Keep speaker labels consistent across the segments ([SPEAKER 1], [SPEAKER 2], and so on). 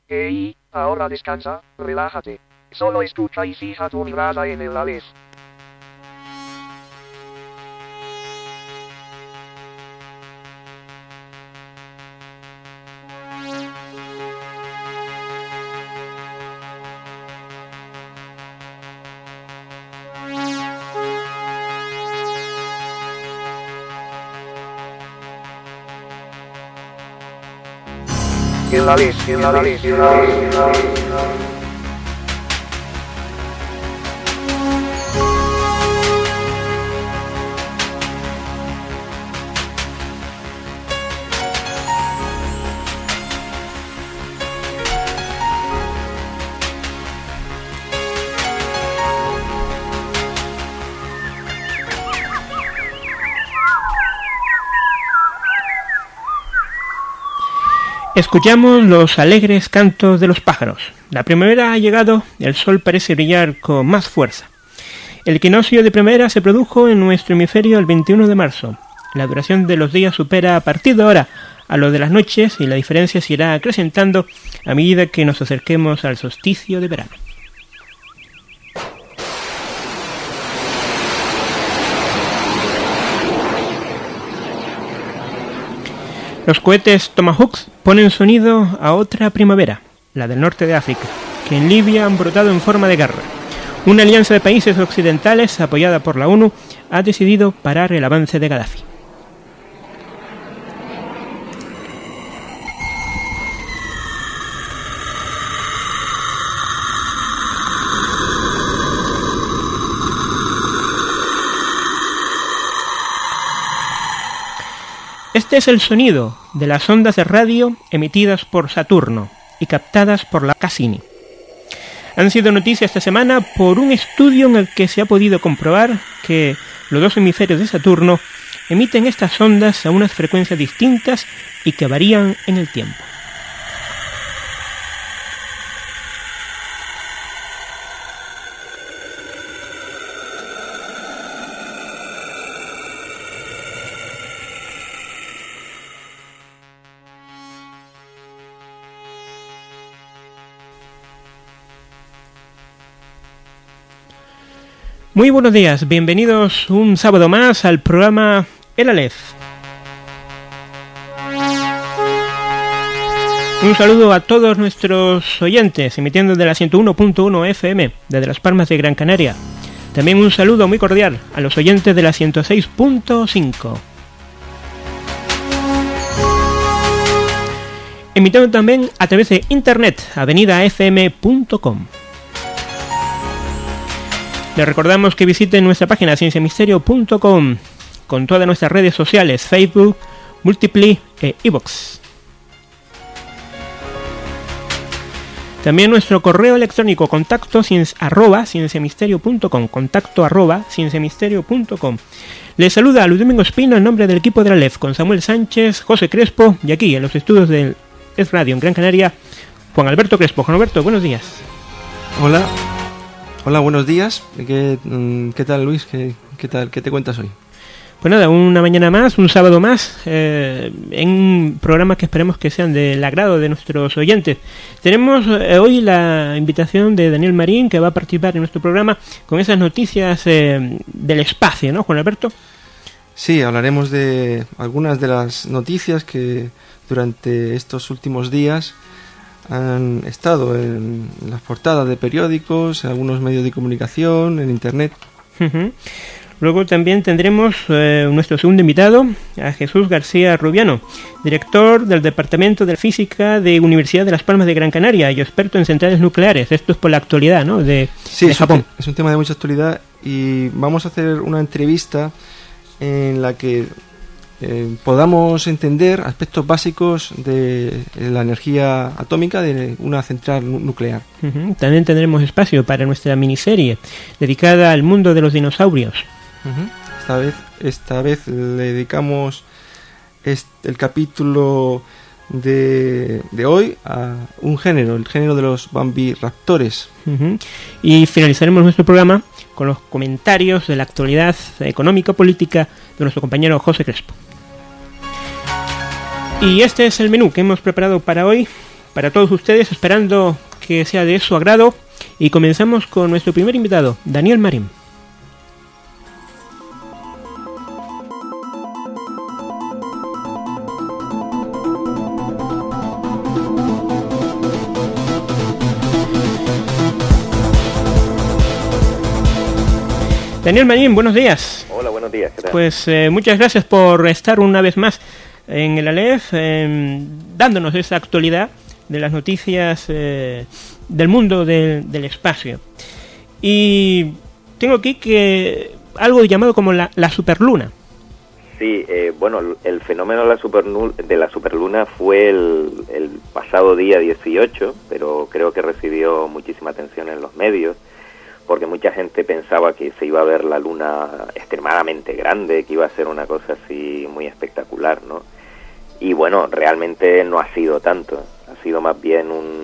[SPEAKER 1] Hey, ahora descansa, relájate. Solo escucha y fija tu mirada en el Aleph. El Aleph, el Aleph, el Aleph, el Aleph.
[SPEAKER 2] Escuchamos los alegres cantos de los pájaros. La primavera ha llegado, el sol parece brillar con más fuerza. El equinoccio de primavera se produjo en nuestro hemisferio el 21 de marzo. La duración de los días supera a partir de ahora a lo de las noches y la diferencia se irá acrecentando a medida que nos acerquemos al solsticio de verano. Los cohetes Tomahawk ponen sonido a otra primavera, la del norte de África, que en Libia han brotado en forma de guerra. Una alianza de países occidentales, apoyada por la ONU, ha decidido parar el avance de Gaddafi. Este es el sonido de las ondas de radio emitidas por Saturno y captadas por la Cassini. Han sido noticia esta semana por un estudio en el que se ha podido comprobar que los dos hemisferios de Saturno emiten estas ondas a unas frecuencias distintas y que varían en el tiempo. Muy buenos días, bienvenidos un sábado más al programa El Aleph. Un saludo a todos nuestros oyentes, emitiendo de la 101.1 FM, desde Las Palmas de Gran Canaria. También un saludo muy cordial a los oyentes de la 106.5. Emitiendo también a través de internet, avenidafm.com. Les recordamos que visiten nuestra página cienciamisterio.com con todas nuestras redes sociales, Facebook, Multiply e iVoox. También nuestro correo electrónico contacto@cienciamisterio.com. Les saluda Luis Domingo Espino en nombre del equipo de la Aleph, con Samuel Sánchez, José Crespo y aquí en los estudios del Es Radio en Gran Canaria, Juan Alberto Crespo. Juan Alberto, buenos días.
[SPEAKER 3] Hola, buenos días. ¿Qué tal, Luis? ¿Qué tal? ¿Qué te cuentas hoy?
[SPEAKER 2] Pues nada, una mañana más, un sábado más, en programas que esperemos que sean del agrado de nuestros oyentes. Tenemos hoy la invitación de Daniel Marín, que va a participar en nuestro programa con esas noticias del espacio, ¿no, Juan Alberto?
[SPEAKER 3] Sí, hablaremos de algunas de las noticias que durante estos últimos días han estado en las portadas de periódicos, en algunos medios de comunicación, en internet.
[SPEAKER 2] Uh-huh. Luego también tendremos nuestro segundo invitado, a Jesús García Rubiano, director del Departamento de Física de Universidad de Las Palmas de Gran Canaria y experto en centrales nucleares. Esto es por la actualidad, ¿no?, de Japón.
[SPEAKER 3] Es un tema de mucha actualidad y vamos a hacer una entrevista en la que podamos entender aspectos básicos de la energía atómica de una central nuclear.
[SPEAKER 2] Uh-huh. También tendremos espacio para nuestra miniserie dedicada al mundo de los dinosaurios.
[SPEAKER 3] Uh-huh. Esta vez le dedicamos el capítulo de hoy a un género, el género de los bambiraptores.
[SPEAKER 2] Uh-huh. Y finalizaremos nuestro programa con los comentarios de la actualidad económico-política de nuestro compañero José Crespo. Y este es el menú que hemos preparado para hoy. para todos ustedes, esperando que sea de su agrado, y comenzamos con nuestro primer invitado, Daniel Marín. Daniel Marín, buenos días.
[SPEAKER 4] Hola, buenos días. ¿Qué tal?
[SPEAKER 2] Pues muchas gracias por estar una vez más en el Aleph, dándonos esa actualidad de las noticias del mundo del espacio. Y tengo aquí que algo llamado como la superluna.
[SPEAKER 4] Sí, bueno, el fenómeno de la superluna fue el pasado día 18, pero creo que recibió muchísima atención en los medios, porque mucha gente pensaba que se iba a ver la luna extremadamente grande, que iba a ser una cosa así muy espectacular, ¿no? Y bueno, realmente no ha sido tanto, ha sido más bien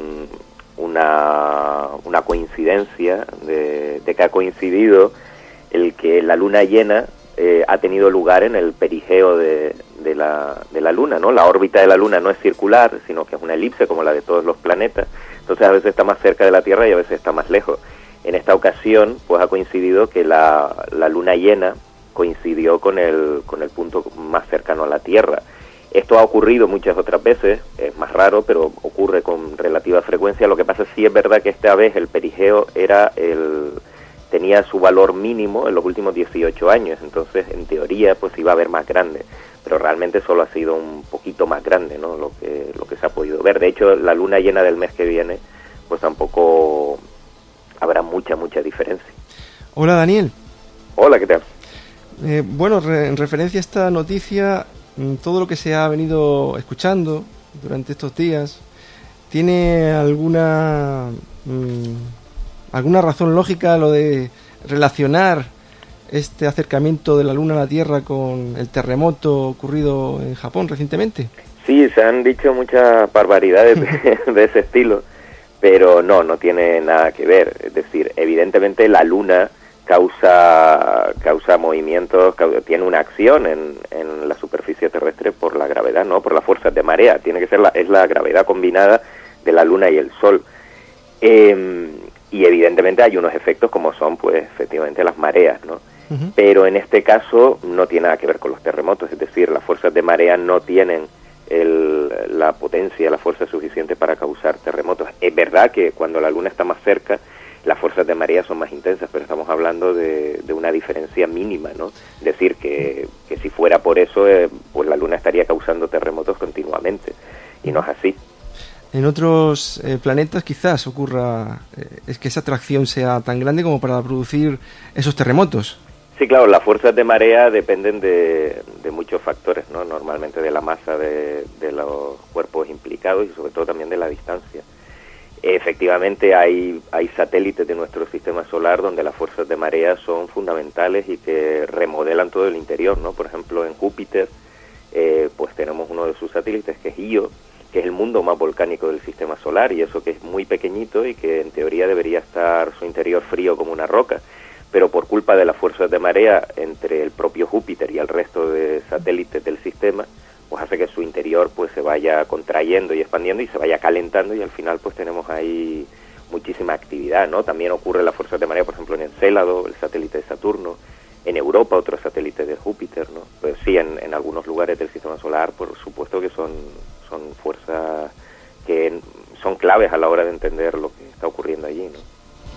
[SPEAKER 4] una coincidencia de que ha coincidido el que la luna llena ha tenido lugar en el perigeo de la luna, ¿no? La órbita de la luna no es circular, sino que es una elipse como la de todos los planetas, entonces a veces está más cerca de la Tierra y a veces está más lejos. En esta ocasión, pues ha coincidido que la luna llena coincidió con el punto más cercano a la Tierra. Esto ha ocurrido muchas otras veces, es más raro, pero ocurre con relativa frecuencia. Lo que pasa es sí es verdad que esta vez el perigeo tenía su valor mínimo en los últimos 18 años, entonces en teoría pues iba a haber más grande, pero realmente solo ha sido un poquito más grande, ¿no? Lo que se ha podido ver. De hecho, la luna llena del mes que viene, pues tampoco habrá mucha diferencia.
[SPEAKER 3] Hola, Daniel.
[SPEAKER 4] Hola, ¿qué tal?
[SPEAKER 3] Bueno, en referencia a esta noticia, todo lo que se ha venido escuchando durante estos días, ¿tiene alguna razón lógica lo de relacionar este acercamiento de la Luna a la Tierra con el terremoto ocurrido en Japón recientemente?
[SPEAKER 4] Sí, se han dicho muchas barbaridades de ese estilo, pero no tiene nada que ver. Es decir, evidentemente la Luna causa movimientos, tiene una acción en la superficie terrestre por la gravedad, ¿no? Por las fuerzas de marea. Tiene que ser es la gravedad combinada de la Luna y el Sol. Y evidentemente hay unos efectos como son, pues, efectivamente las mareas, ¿no? Uh-huh. Pero en este caso no tiene nada que ver con los terremotos, es decir, las fuerzas de marea no tienen la potencia, la fuerza suficiente para causar terremotos. Es verdad que cuando la Luna está más cerca, las fuerzas de marea son más intensas, pero estamos hablando de una diferencia mínima, ¿no? Es decir, que si fuera por eso, pues la Luna estaría causando terremotos continuamente, y no es así.
[SPEAKER 3] En otros planetas quizás ocurra es que esa atracción sea tan grande como para producir esos terremotos.
[SPEAKER 4] Sí, claro, las fuerzas de marea dependen de muchos factores, ¿no? Normalmente de la masa de los cuerpos implicados y sobre todo también de la distancia. Efectivamente hay satélites de nuestro sistema solar donde las fuerzas de marea son fundamentales y que remodelan todo el interior, ¿no? Por ejemplo, en Júpiter, pues tenemos uno de sus satélites que es Io, que es el mundo más volcánico del sistema solar, y eso que es muy pequeñito y que en teoría debería estar su interior frío como una roca, pero por culpa de las fuerzas de marea entre el propio Júpiter y el resto de satélites del sistema, pues hace que su interior pues se vaya contrayendo y expandiendo y se vaya calentando, y al final pues tenemos ahí muchísima actividad, ¿no? También ocurre las fuerzas de marea, por ejemplo, en Encélado, el satélite de Saturno, en Europa otro satélite de Júpiter, ¿no? Pues sí, en algunos lugares del sistema solar, por supuesto que son fuerzas que son claves a la hora de entender lo que está ocurriendo allí, ¿no?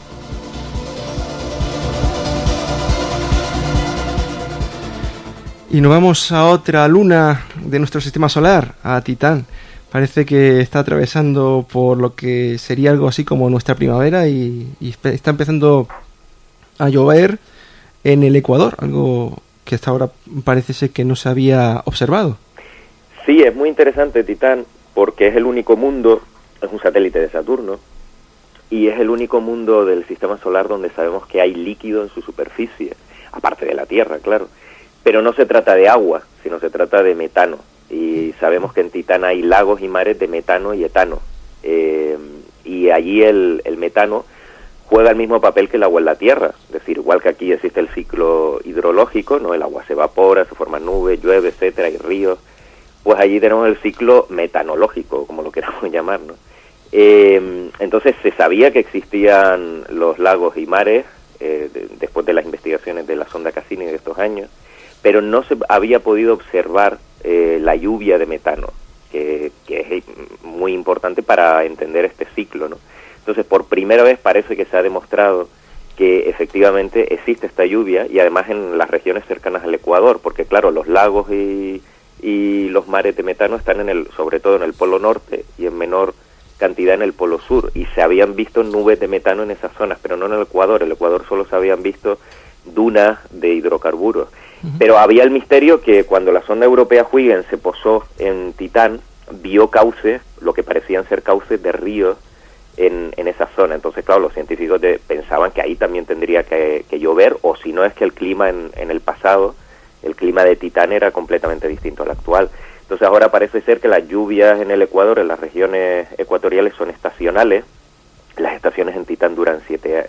[SPEAKER 3] Y nos vamos a otra luna de nuestro sistema solar, a Titán. Parece que está atravesando por lo que sería algo así como nuestra primavera y está empezando a llover en el Ecuador, algo que hasta ahora parece ser que no se había observado.
[SPEAKER 4] Sí, es muy interesante Titán porque es el único mundo, es un satélite de Saturno, y es el único mundo del sistema solar donde sabemos que hay líquido en su superficie, aparte de la Tierra, claro. Pero no se trata de agua, sino se trata de metano. Y sabemos que en Titán hay lagos y mares de metano y etano. Y allí el metano juega el mismo papel que el agua en la Tierra. Es decir, igual que aquí existe el ciclo hidrológico, ¿no? El agua se evapora, se forman nubes, llueve, etcétera, hay ríos. Pues allí tenemos el ciclo metanológico, como lo queramos llamar, ¿no? Entonces se sabía que existían los lagos y mares después de las investigaciones de la sonda Cassini de estos años, pero no se había podido observar la lluvia de metano, que es muy importante para entender este ciclo, ¿no? Entonces, por primera vez parece que se ha demostrado que efectivamente existe esta lluvia, y además en las regiones cercanas al Ecuador, porque claro, los lagos y los mares de metano están sobre todo en el Polo Norte y en menor cantidad en el Polo Sur, y se habían visto nubes de metano en esas zonas, pero no en el Ecuador. El Ecuador solo se habían visto dunas de hidrocarburos. Pero había el misterio que cuando la sonda europea Huygens se posó en Titán, vio cauces, lo que parecían ser cauces de ríos en esa zona. Entonces, claro, los científicos pensaban que ahí también tendría que llover, o si no es que el clima en el pasado, el clima de Titán era completamente distinto al actual. Entonces ahora parece ser que las lluvias en el Ecuador, en las regiones ecuatoriales, son estacionales. Las estaciones en Titán duran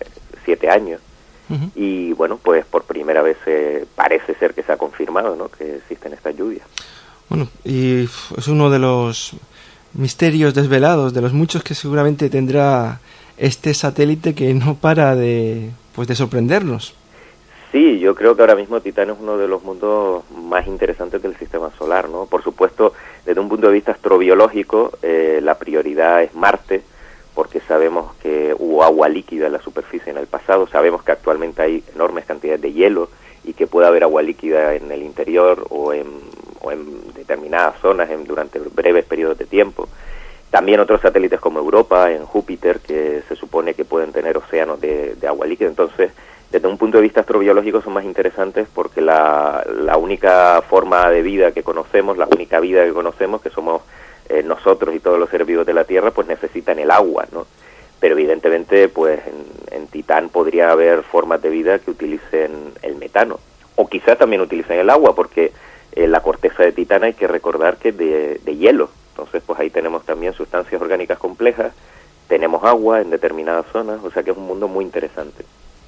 [SPEAKER 4] 7 años. Y bueno, pues por primera vez parece ser que se ha confirmado, ¿no?, que existen estas lluvias. Bueno,
[SPEAKER 3] y es uno de los misterios desvelados, de los muchos que seguramente tendrá este satélite, que no para de sorprendernos.
[SPEAKER 4] Sí, yo creo que ahora mismo Titán es uno de los mundos más interesantes del sistema solar, ¿no? Por supuesto, desde un punto de vista astrobiológico, la prioridad es Marte, porque sabemos que hubo agua líquida en la superficie en el pasado, sabemos que actualmente hay enormes cantidades de hielo y que puede haber agua líquida en el interior o en determinadas zonas durante breves periodos de tiempo. También otros satélites como Europa, en Júpiter, que se supone que pueden tener océanos de agua líquida. Entonces, desde un punto de vista astrobiológico son más interesantes porque la única forma de vida que conocemos, la única vida que conocemos, que somos nosotros y todos los seres vivos de la Tierra, pues necesitan el agua, ¿no? Pero evidentemente, pues en Titán podría haber formas de vida que utilicen el metano, o quizás también utilicen el agua, porque la corteza de Titán hay que recordar que es de hielo. Entonces, pues ahí tenemos también sustancias orgánicas complejas, tenemos agua en determinadas zonas, o sea que es un mundo muy interesante.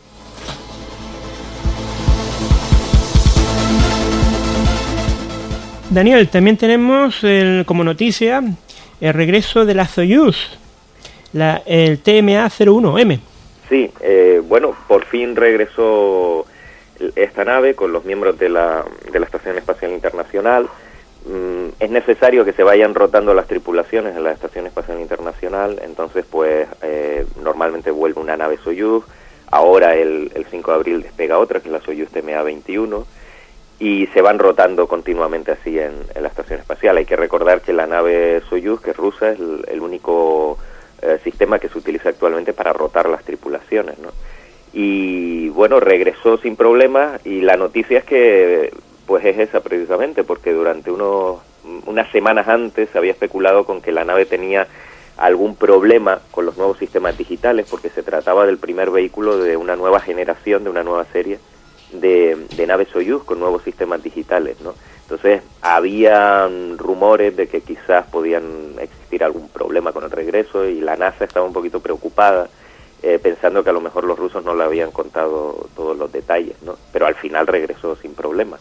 [SPEAKER 2] Daniel, también tenemos como noticia el regreso de la Soyuz, el TMA-01M. Sí,
[SPEAKER 4] bueno, por fin regresó esta nave con los miembros de la Estación Espacial Internacional. Es necesario que se vayan rotando las tripulaciones en la Estación Espacial Internacional, entonces pues normalmente vuelve una nave Soyuz. Ahora el 5 de abril despega otra, que es la Soyuz TMA-21, y se van rotando continuamente así en la estación espacial. Hay que recordar que la nave Soyuz, que es rusa, es el único sistema que se utiliza actualmente para rotar las tripulaciones, ¿no? Y bueno, regresó sin problemas, y la noticia es que pues es esa precisamente, porque durante unas semanas antes se había especulado con que la nave tenía algún problema con los nuevos sistemas digitales, porque se trataba del primer vehículo de una nueva generación, de una nueva serie de naves Soyuz con nuevos sistemas digitales, ¿no? Entonces había rumores de que quizás podían existir algún problema con el regreso, y la NASA estaba un poquito preocupada, pensando que a lo mejor los rusos no le habían contado todos los detalles, ¿no? Pero al final regresó sin problema.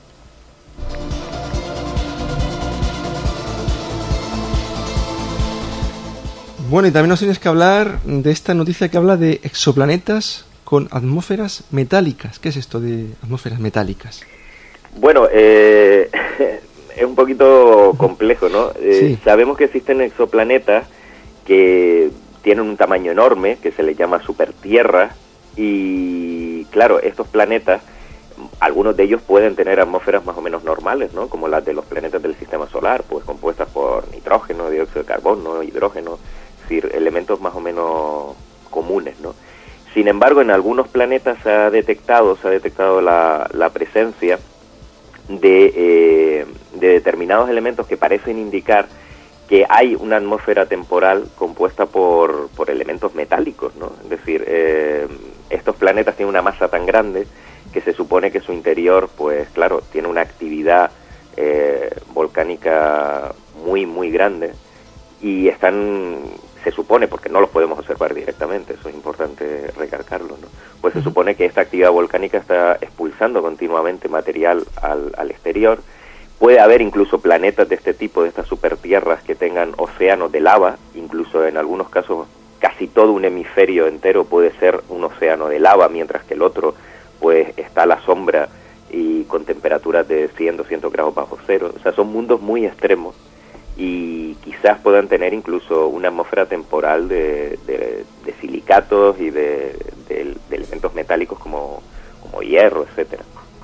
[SPEAKER 3] Bueno, y también nos tienes que hablar de esta noticia que habla de exoplanetas con atmósferas metálicas. ¿Qué es esto de atmósferas metálicas?
[SPEAKER 4] Bueno, es un poquito complejo, ¿no? Sí. Sabemos que existen exoplanetas que tienen un tamaño enorme, que se les llama supertierras, y claro, estos planetas, algunos de ellos pueden tener atmósferas más o menos normales, ¿no? Como las de los planetas del sistema solar, pues compuestas por nitrógeno, dióxido de carbono, hidrógeno, es decir, elementos más o menos comunes, ¿no? Sin embargo, en algunos planetas se ha detectado la presencia de determinados elementos que parecen indicar que hay una atmósfera temporal compuesta por elementos metálicos, ¿no? Es decir, estos planetas tienen una masa tan grande que se supone que su interior, pues claro, tiene una actividad volcánica muy, muy grande, y se supone, porque no los podemos observar directamente, eso es importante recalcarlo, ¿no? Pues se supone que esta actividad volcánica está expulsando continuamente material al exterior, Puede haber incluso planetas de este tipo, de estas supertierras que tengan océanos de lava, incluso en algunos casos casi todo un hemisferio entero puede ser un océano de lava, mientras que el otro pues está a la sombra y con temperaturas de 100, 200 grados bajo cero. O sea, son mundos muy extremos y quizás puedan tener incluso una atmósfera temporal de silicatos y de elementos metálicos como hierro, etcétera.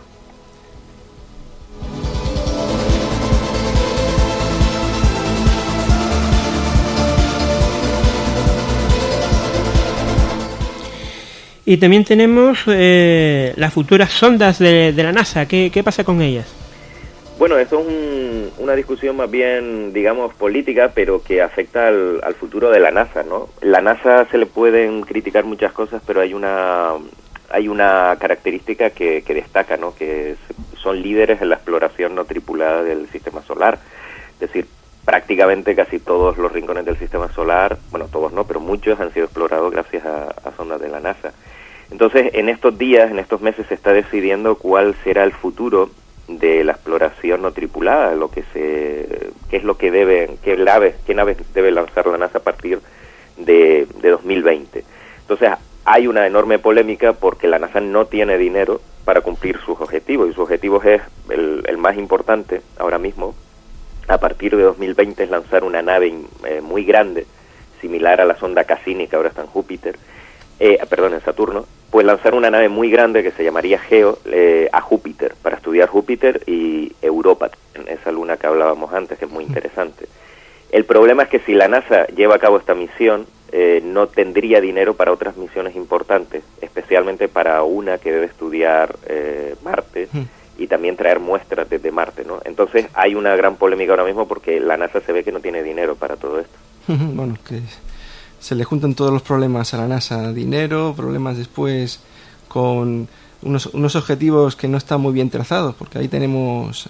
[SPEAKER 2] Y también tenemos las futuras sondas de la NASA. ¿Qué pasa con ellas?
[SPEAKER 4] Bueno, esto es una discusión más bien, digamos, política, pero que afecta al futuro de la NASA, ¿no? La NASA se le pueden criticar muchas cosas, pero hay una característica que destaca, ¿no? Que son líderes en la exploración no tripulada del sistema solar. Es decir, prácticamente casi todos los rincones del sistema solar, bueno, todos no, pero muchos han sido explorados gracias a sondas de la NASA. Entonces, en estos días, en estos meses, se está decidiendo cuál será el futuro de la exploración no tripulada, qué naves debe lanzar la NASA a partir de 2020. Entonces, hay una enorme polémica porque la NASA no tiene dinero para cumplir sus objetivos, y sus objetivos es el más importante ahora mismo. A partir de 2020 es lanzar una nave muy grande, similar a la sonda Cassini, que ahora está en en Saturno, pues lanzar una nave muy grande que se llamaría Geo a Júpiter, para estudiar Júpiter y Europa, esa luna que hablábamos antes, que es muy interesante. El problema es que si la NASA lleva a cabo esta misión, no tendría dinero para otras misiones importantes, especialmente para una que debe estudiar Marte, y también traer muestras desde Marte, ¿no? Entonces hay una gran polémica ahora mismo porque la NASA se ve que no tiene dinero para todo esto.
[SPEAKER 3] Bueno, que se le juntan todos los problemas a la NASA, dinero, problemas después con unos objetivos que no están muy bien trazados, porque ahí tenemos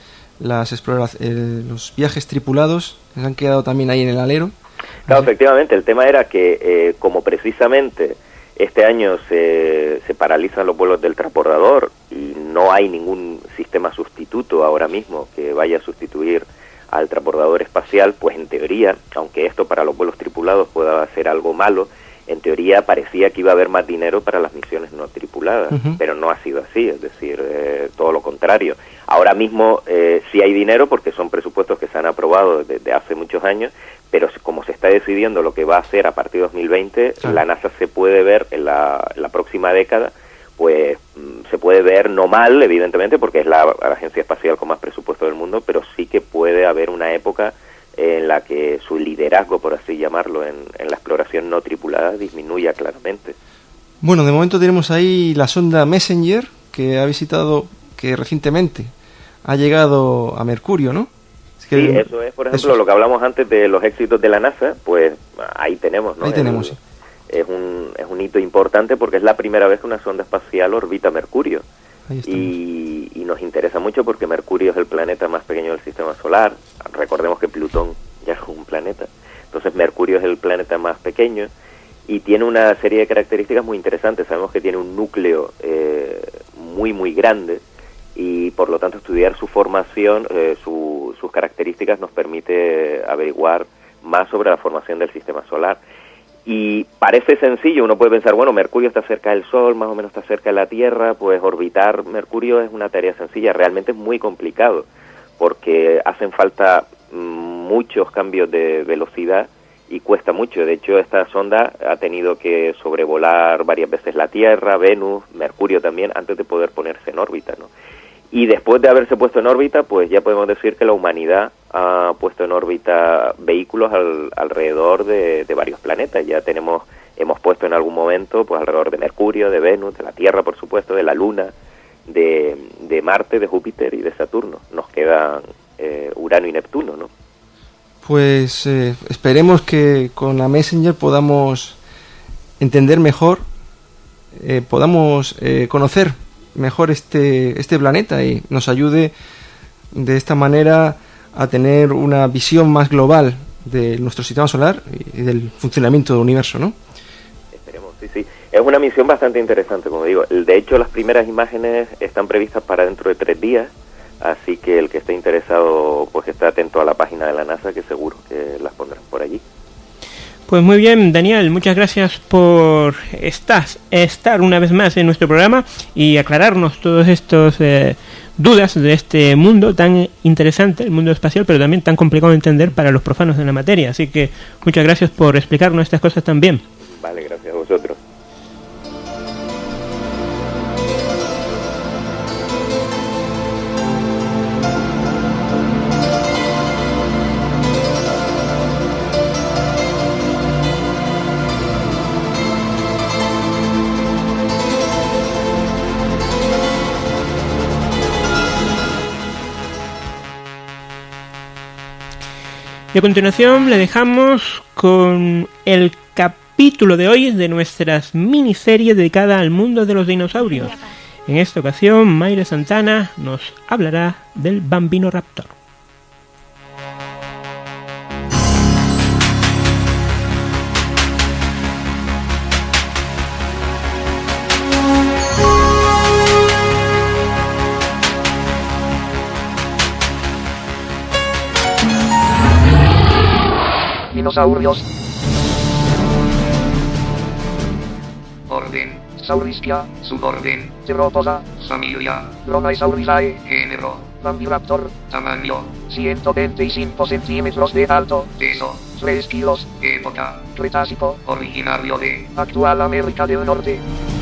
[SPEAKER 3] los viajes tripulados que se han quedado también ahí en el alero.
[SPEAKER 4] Claro, efectivamente, el tema era que como precisamente este año se paralizan los vuelos del transbordador y no hay ningún sistema sustituto ahora mismo que vaya a sustituir al transbordador espacial, pues en teoría, aunque esto para los vuelos tripulados pueda ser algo malo, en teoría parecía que iba a haber más dinero para las misiones no tripuladas, pero no ha sido así, es decir, todo lo contrario. Ahora mismo sí hay dinero porque son presupuestos que se han aprobado desde hace muchos años, pero como se está decidiendo lo que va a hacer a partir de 2020, la NASA se puede ver en la próxima década, pues se puede ver no mal, evidentemente, porque es la agencia espacial con más presupuesto del mundo, pero sí que puede haber una época en la que su liderazgo, por así llamarlo, en la exploración no tripulada disminuya claramente.
[SPEAKER 3] Bueno, de momento tenemos ahí la sonda Messenger, que recientemente ha llegado a Mercurio, ¿no?
[SPEAKER 4] Sí, eso es, por ejemplo, lo que hablamos antes de los éxitos de la NASA, pues ahí tenemos, ¿no?
[SPEAKER 3] Ahí tenemos, sí.
[SPEAKER 4] Es un hito importante porque es la primera vez que una sonda espacial orbita Mercurio. Y nos interesa mucho porque Mercurio es el planeta más pequeño del sistema solar. Recordemos que Plutón ya es un planeta. Entonces Mercurio es el planeta más pequeño y tiene una serie de características muy interesantes. Sabemos que tiene un núcleo muy, muy grande y por lo tanto estudiar su formación, sus características nos permite averiguar más sobre la formación del sistema solar. Y parece sencillo, uno puede pensar, bueno, Mercurio está cerca del Sol, más o menos está cerca de la Tierra, pues orbitar Mercurio es una tarea sencilla. Realmente es muy complicado, porque hacen falta muchos cambios de velocidad y cuesta mucho. De hecho, esta sonda ha tenido que sobrevolar varias veces la Tierra, Venus, Mercurio también, antes de poder ponerse en órbita, ¿no? Y después de haberse puesto en órbita, pues ya podemos decir que la humanidad ha puesto en órbita vehículos alrededor de varios planetas. Ya hemos puesto en algún momento pues alrededor de Mercurio, de Venus, de la Tierra, por supuesto, de la Luna, de Marte, de Júpiter y de Saturno. Nos quedan Urano y Neptuno, ¿no?
[SPEAKER 3] Pues esperemos que con la Messenger podamos entender mejor, podamos conocer mejor este planeta y nos ayude de esta manera a tener una visión más global de nuestro sistema solar y del funcionamiento del universo, ¿no?
[SPEAKER 4] Esperemos, sí. Es una misión bastante interesante, como digo. De hecho, las primeras imágenes están previstas para dentro de 3 días. Así que el que esté interesado, pues que esté atento a la página de la NASA, que seguro que las pondrán por allí.
[SPEAKER 2] Pues muy bien, Daniel, muchas gracias por estar una vez más en nuestro programa y aclararnos todos estos dudas de este mundo tan interesante, el mundo espacial, pero también tan complicado de entender para los profanos de la materia. Así que muchas gracias por explicarnos estas cosas también.
[SPEAKER 4] Vale, gracias a vosotros.
[SPEAKER 2] Y a continuación le dejamos con el capítulo de hoy de nuestras miniserie dedicada al mundo de los dinosaurios. En esta ocasión, Mayre Santana nos hablará del Bambinoraptor.
[SPEAKER 1] Dinosaurios.
[SPEAKER 5] Orden.
[SPEAKER 1] Saurisquia.
[SPEAKER 5] Suborden.
[SPEAKER 1] Theropoda.
[SPEAKER 5] Familia.
[SPEAKER 1] Dromaeosauridae.
[SPEAKER 5] Género.
[SPEAKER 1] Bambiraptor.
[SPEAKER 5] Tamaño.
[SPEAKER 1] 125 centímetros de alto.
[SPEAKER 5] Peso.
[SPEAKER 1] 3 kilos.
[SPEAKER 5] Época.
[SPEAKER 1] Cretácico.
[SPEAKER 5] Originario de
[SPEAKER 1] Actual América del Norte.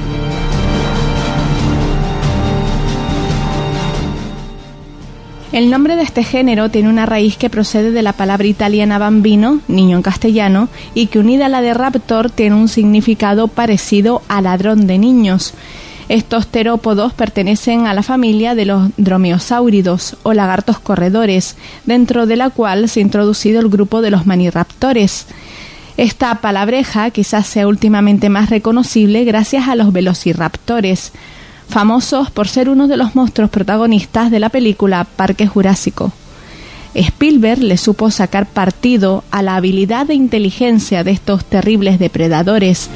[SPEAKER 6] El nombre de este género tiene una raíz que procede de la palabra italiana bambino, niño en castellano, y que unida a la de raptor tiene un significado parecido a ladrón de niños. Estos terópodos pertenecen a la familia de los dromeosáuridos o lagartos corredores, dentro de la cual se ha introducido el grupo de los maniraptores. Esta palabreja quizás sea últimamente más reconocible gracias a los velociraptores, famosos por ser uno de los monstruos protagonistas de la película Parque Jurásico. Spielberg le supo sacar partido a la habilidad e inteligencia de estos terribles depredadores.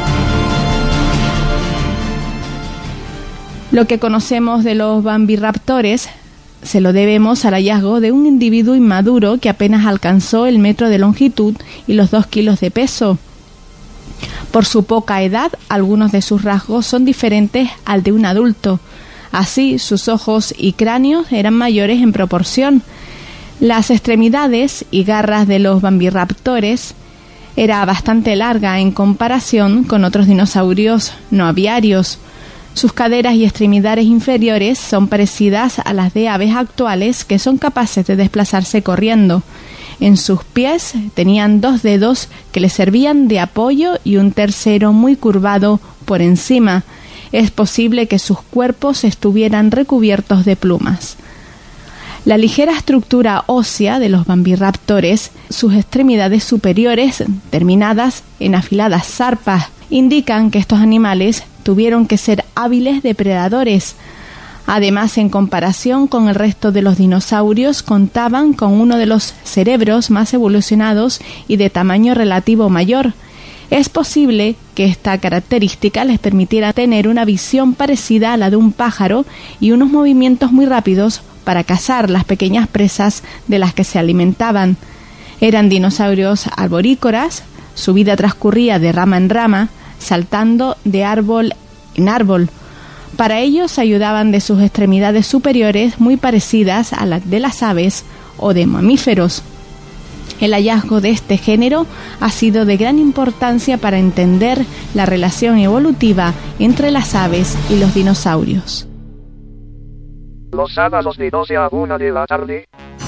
[SPEAKER 6] Lo que conocemos de los bambiraptores se lo debemos al hallazgo de un individuo inmaduro que apenas alcanzó el metro de longitud y los 2 kilos de peso. Por su poca edad, algunos de sus rasgos son diferentes al de un adulto. Así, sus ojos y cráneos eran mayores en proporción. Las extremidades y garras de los bambiraptores era bastante larga en comparación con otros dinosaurios no aviarios. Sus caderas y extremidades inferiores son parecidas a las de aves actuales que son capaces de desplazarse corriendo. En sus pies tenían 2 dedos que les servían de apoyo y un tercero muy curvado por encima. Es posible que sus cuerpos estuvieran recubiertos de plumas. La ligera estructura ósea de los bambiraptores, sus extremidades superiores, terminadas en afiladas zarpas, indican que estos animales tuvieron que ser hábiles depredadores. Además, en comparación con el resto de los dinosaurios, contaban con uno de los cerebros más evolucionados y de tamaño relativo mayor. Es posible que esta característica les permitiera tener una visión parecida a la de un pájaro y unos movimientos muy rápidos para cazar las pequeñas presas de las que se alimentaban. Eran dinosaurios arborícolas, su vida transcurría de rama en rama, saltando de árbol en árbol. Para ello se ayudaban de sus extremidades superiores muy parecidas a las de las aves o de mamíferos. El hallazgo de este género ha sido de gran importancia para entender la relación evolutiva entre las aves y los dinosaurios.
[SPEAKER 1] Los sábados de 12 a 1 de la tarde.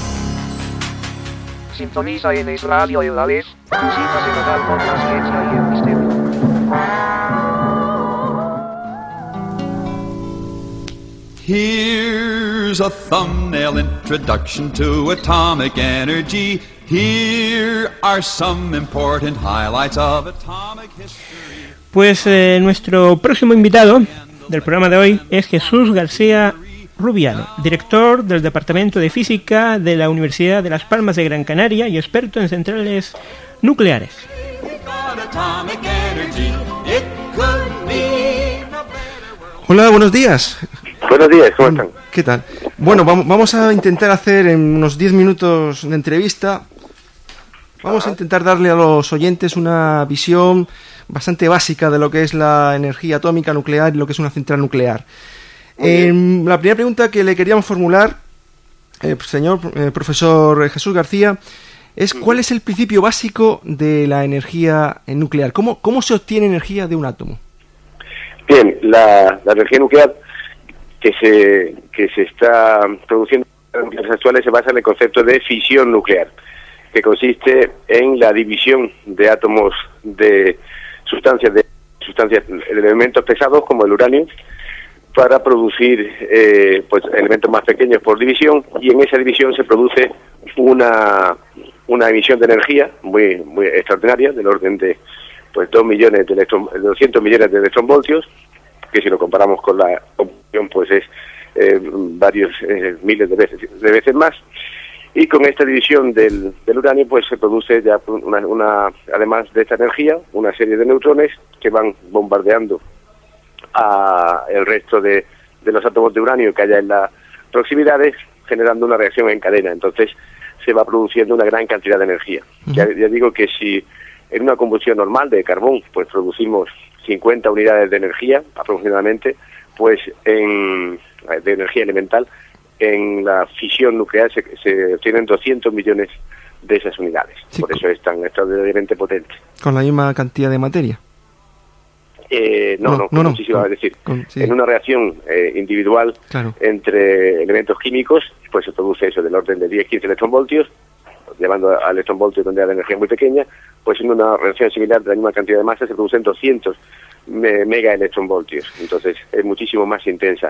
[SPEAKER 1] Sintoniza en Es Radio El Aleph, tu cita semanal con la ciencia y el misterio.
[SPEAKER 7] Here's a thumbnail introduction to atomic energy. Here are some important highlights of atomic history.
[SPEAKER 2] Pues nuestro próximo invitado del programa de hoy es Jesús García Rubiano, director del Departamento de Física de la Universidad de Las Palmas de Gran Canaria y experto en centrales nucleares.
[SPEAKER 3] Hola, buenos días.
[SPEAKER 4] Buenos días, ¿cómo están?
[SPEAKER 3] ¿Qué tal? Bueno, vamos a intentar hacer en unos 10 minutos de entrevista. Vamos a intentar darle a los oyentes una visión bastante básica de lo que es la energía atómica nuclear y lo que es una central nuclear. La primera pregunta que le queríamos formular, señor profesor Jesús García, es ¿cuál es el principio básico de la energía nuclear? ¿Cómo se obtiene energía de un átomo?
[SPEAKER 8] Bien, la energía nuclear que se está produciendo en las actuales se basa en el concepto de fisión nuclear, que consiste en la división de átomos de sustancias de elementos pesados como el uranio para producir pues elementos más pequeños por división, y en esa división se produce una emisión de energía muy extraordinaria del orden de pues 200 millones de electronvoltios, que si lo comparamos con la combustión pues es varios miles de veces más. Y con esta división del uranio pues se produce ya además de esta energía, una serie de neutrones que van bombardeando a el resto de los átomos de uranio que haya en las proximidades, generando una reacción en cadena. Entonces se va produciendo una gran cantidad de energía. Ya digo que si en una combustión normal de carbón pues producimos 50 unidades de energía aproximadamente, pues de energía elemental, en la fisión nuclear se obtienen 200 millones de esas unidades. Sí, por eso es tan extraordinariamente potente. ¿Con la misma cantidad de materia? No, muchísimo. Es decir, en una reacción individual entre elementos químicos, pues se produce eso del orden de 10-15 electronvoltios, llevando al electronvoltio donde hay energía muy pequeña, pues en una reacción similar de la misma cantidad de masa se producen 200 megaelectronvoltios. Entonces es muchísimo más intensa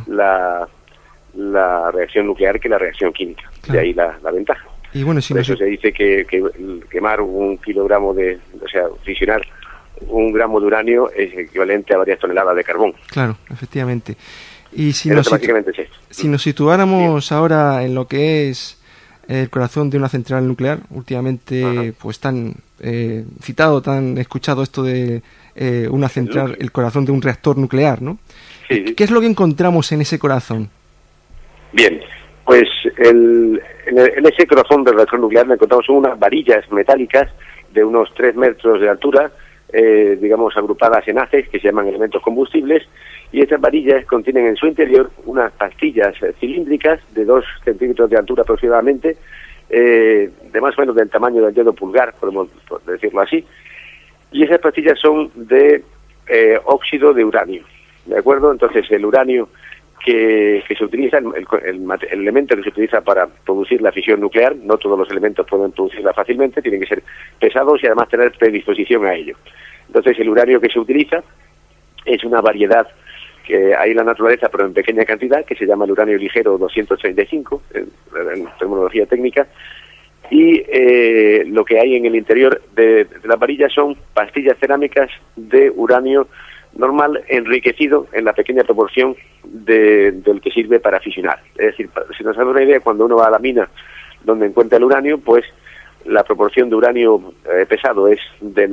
[SPEAKER 8] la reacción nuclear que la reacción química. De ahí la ventaja. Y bueno, por eso se dice que quemar un kilogramo fisionar un gramo de uranio es equivalente a varias toneladas de carbón. Claro, efectivamente. Y si nos situáramos ahora en lo que es el corazón de una central nuclear, últimamente pues tan citado, tan escuchado esto de una central, el corazón de un reactor nuclear, ¿no? Sí. ¿Qué es lo que encontramos en ese corazón? Bien, pues en ese corazón del reactor nuclear encontramos unas varillas metálicas de unos 3 metros de altura, digamos agrupadas en haces que se llaman elementos combustibles, y estas varillas contienen en su interior unas pastillas cilíndricas de 2 centímetros de altura aproximadamente, de más o menos del tamaño del dedo pulgar, podemos decirlo así, y esas pastillas son de óxido de uranio, ¿de acuerdo? Entonces el uranio que se utiliza, el elemento que se utiliza para producir la fisión nuclear, no todos los elementos pueden producirla fácilmente, tienen que ser pesados y además tener predisposición a ello. Entonces el uranio que se utiliza es una variedad que hay en la naturaleza, pero en pequeña cantidad, que se llama el uranio ligero 235, en terminología técnica, y lo que hay en el interior de las varillas son pastillas cerámicas de uranio normal enriquecido en la pequeña proporción del que sirve para fisionar. Es decir, si nos hace una idea, cuando uno va a la mina donde encuentra el uranio, pues la proporción de uranio pesado es del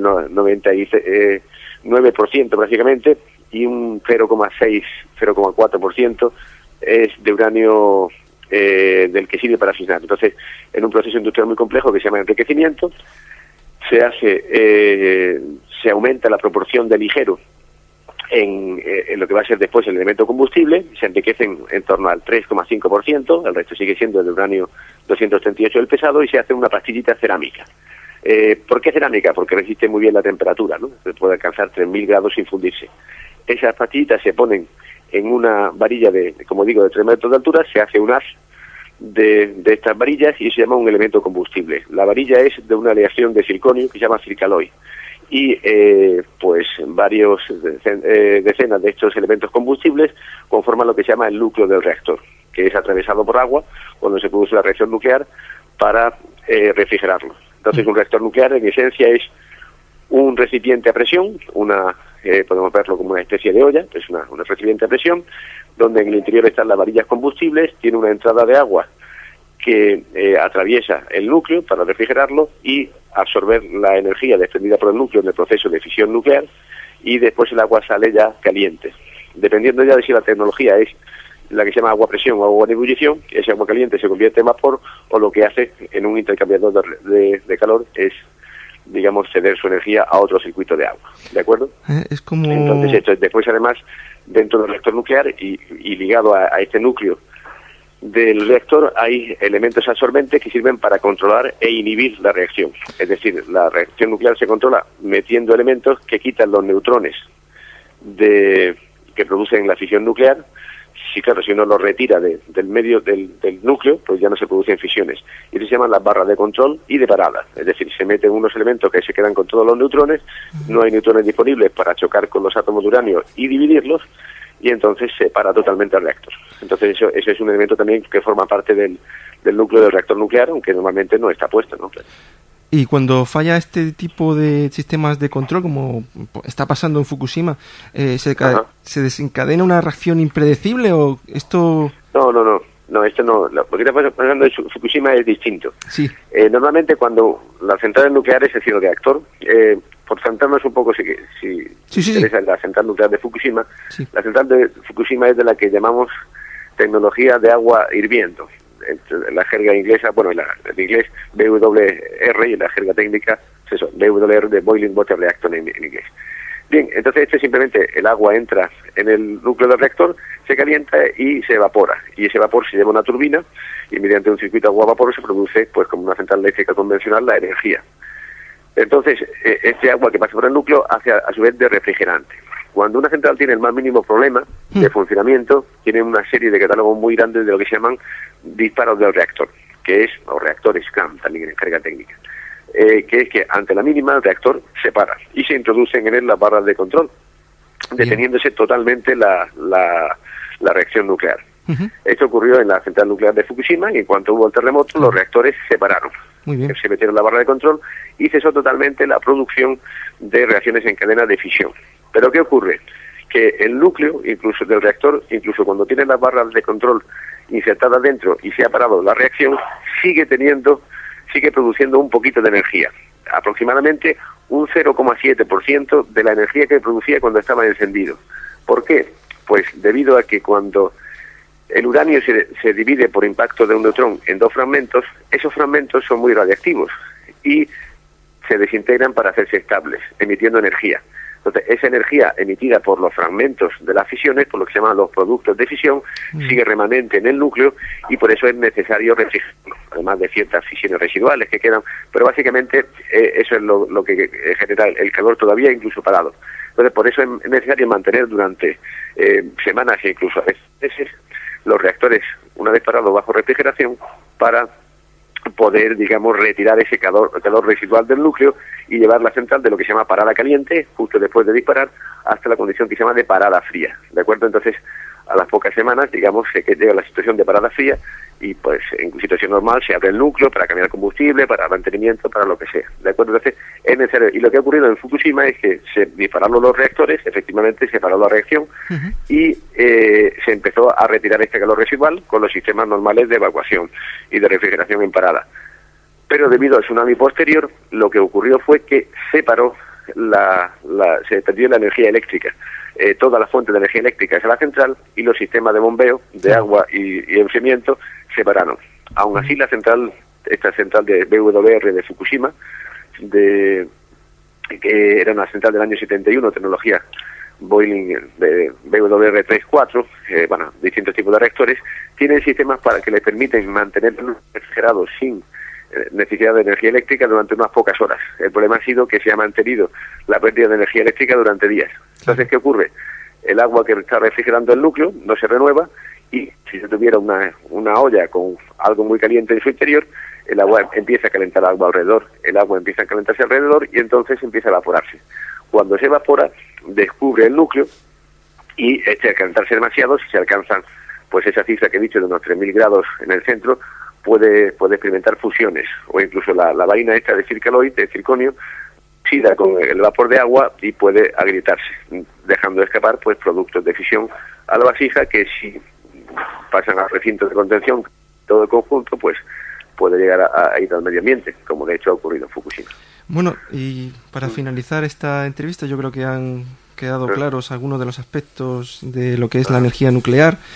[SPEAKER 8] 99% prácticamente, y un 0,4% es de uranio del que sirve para fisionar. Entonces, en un proceso industrial muy complejo que se llama enriquecimiento, se aumenta la proporción de ligero en lo que va a ser después el elemento combustible, se enriquecen en torno al 3,5%, el resto sigue siendo el uranio 238 del pesado, y se hace una pastillita cerámica. ¿Por qué cerámica? Porque resiste muy bien la temperatura, ¿no? Se puede alcanzar 3000 grados sin fundirse. Esas pastillitas se ponen en una varilla como digo, de 3 metros de altura, se hace un haz de estas varillas y se llama un elemento combustible. La varilla es de una aleación de circonio que se llama circaloy, y pues varios decenas de estos elementos combustibles conforman lo que se llama el núcleo del reactor, que es atravesado por agua cuando se produce la reacción nuclear para refrigerarlo. Entonces un reactor nuclear en esencia es un recipiente a presión, podemos verlo como una especie de olla, es un recipiente a presión, donde en el interior están las varillas combustibles, tiene una entrada de agua que atraviesa el núcleo para refrigerarlo y absorber la energía desprendida por el núcleo en el proceso de fisión nuclear, y después el agua sale ya caliente. Dependiendo ya de si la tecnología es la que se llama agua a presión o agua de ebullición. Ese agua caliente se convierte en vapor, o lo que hace en un intercambiador de calor es, digamos, ceder su energía a otro circuito de agua, ¿de acuerdo?
[SPEAKER 3] Es como...
[SPEAKER 8] Entonces, después, además, dentro del reactor nuclear y ligado a este núcleo del reactor, hay elementos absorbentes que sirven para controlar e inhibir la reacción. Es decir, la reacción nuclear se controla metiendo elementos que quitan los neutrones que producen la fisión nuclear. Sí, claro, si uno los retira del medio del núcleo, pues ya no se producen fisiones. Y se llaman las barras de control y de parada. Es decir, se meten unos elementos que se quedan con todos los neutrones, no hay neutrones disponibles para chocar con los átomos de uranio y dividirlos, y entonces se para totalmente el reactor. Entonces eso es un elemento también que forma parte del núcleo del reactor nuclear, aunque normalmente no está puesto, ¿no?
[SPEAKER 3] Y cuando falla este tipo de sistemas de control, como está pasando en Fukushima, ¿se desencadena una reacción impredecible o esto...?
[SPEAKER 8] No, esto no. Lo que está pasando en Fukushima es distinto.
[SPEAKER 3] Sí.
[SPEAKER 8] Normalmente cuando las centrales nucleares, es decir, el reactor, por centrarnos un poco, si interesa la central nuclear de Fukushima, la central de Fukushima es de la que llamamos tecnología de agua hirviendo. La jerga inglesa, bueno, en inglés BWR, y en la jerga técnica es eso, BWR, de Boiling Water Reactor en inglés. Bien, entonces simplemente el agua entra en el núcleo del reactor, se calienta y se evapora. Y ese vapor se lleva a una turbina y mediante un circuito agua-vapor se produce, pues como una central eléctrica convencional, la energía. Entonces, este agua que pasa por el núcleo hace a su vez de refrigerante. Cuando una central tiene el más mínimo problema de funcionamiento, tiene una serie de catálogos muy grandes de lo que se llaman disparos del reactor, que es, o reactores CAM, también en carga técnica, que es que ante la mínima el reactor se para y se introducen en él las barras de control, deteniéndose totalmente la reacción nuclear. Esto ocurrió en la central nuclear de Fukushima, y en cuanto hubo el terremoto, los reactores se pararon. Se metieron la barra de control y cesó totalmente la producción de reacciones en cadena de fisión. Pero ¿qué ocurre? Que el núcleo, incluso del reactor, incluso cuando tiene las barras de control insertadas dentro y se ha parado la reacción, sigue produciendo un poquito de energía, aproximadamente un 0,7% de la energía que producía cuando estaba encendido. ¿Por qué? Pues debido a que cuando el uranio se divide por impacto de un neutrón en dos fragmentos, esos fragmentos son muy radiactivos y se desintegran para hacerse estables, emitiendo energía. Entonces, esa energía emitida por los fragmentos de las fisiones, por lo que se llaman los productos de fisión, sigue remanente en el núcleo, y por eso es necesario refrigerarlo, además de ciertas fisiones residuales que quedan, pero básicamente eso es lo que genera el calor todavía, incluso parado. Entonces, por eso es necesario mantener durante semanas e incluso a veces los reactores, una vez parados, bajo refrigeración, para poder, digamos, retirar ese calor residual del núcleo y llevar la central de lo que se llama parada caliente, justo después de disparar, hasta la condición que se llama de parada fría, ¿de acuerdo? Entonces, a las pocas semanas, digamos, que llega la situación de parada fría, y pues en situación normal se abre el núcleo para cambiar combustible, para mantenimiento, para lo que sea, ¿de acuerdo? Entonces, es necesario. Y lo que ha ocurrido en Fukushima es que se dispararon los reactores, efectivamente se paró la reacción, y se empezó a retirar este calor residual con los sistemas normales de evacuación y de refrigeración en parada. Pero debido al tsunami posterior, lo que ocurrió fue que se paró se perdió la energía eléctrica. Toda la fuente de energía eléctrica es la central, y los sistemas de bombeo de agua y enfriamiento se pararon. Aún así, esta central de BWR de Fukushima, que era una central del año 71, tecnología Boiling de BWR 3-4, distintos tipos de reactores, tienen sistemas para que les permiten mantenerlos refrigerados sin necesidad de energía eléctrica durante unas pocas horas. El problema ha sido que se ha mantenido la pérdida de energía eléctrica durante días. Entonces, ¿qué ocurre? El agua que está refrigerando el núcleo no se renueva, y si se tuviera una olla con algo muy caliente en su interior, el agua empieza a calentar el agua alrededor, el agua empieza a calentarse alrededor y entonces empieza a evaporarse. Cuando se evapora, descubre el núcleo, y al calentarse demasiado, si se alcanzan pues esa cifra que he dicho de unos 3.000 grados en el centro, puede experimentar fusiones, o incluso la vaina esta de circonio, oxida con el vapor de agua y puede agrietarse, dejando escapar pues productos de fisión a la vasija, que si pasan al recinto de contención, todo el conjunto, pues puede llegar a ir al medio ambiente, como de hecho ha ocurrido en Fukushima.
[SPEAKER 3] Bueno, y para finalizar esta entrevista, yo creo que han quedado claros algunos de los aspectos de lo que es la energía nuclear.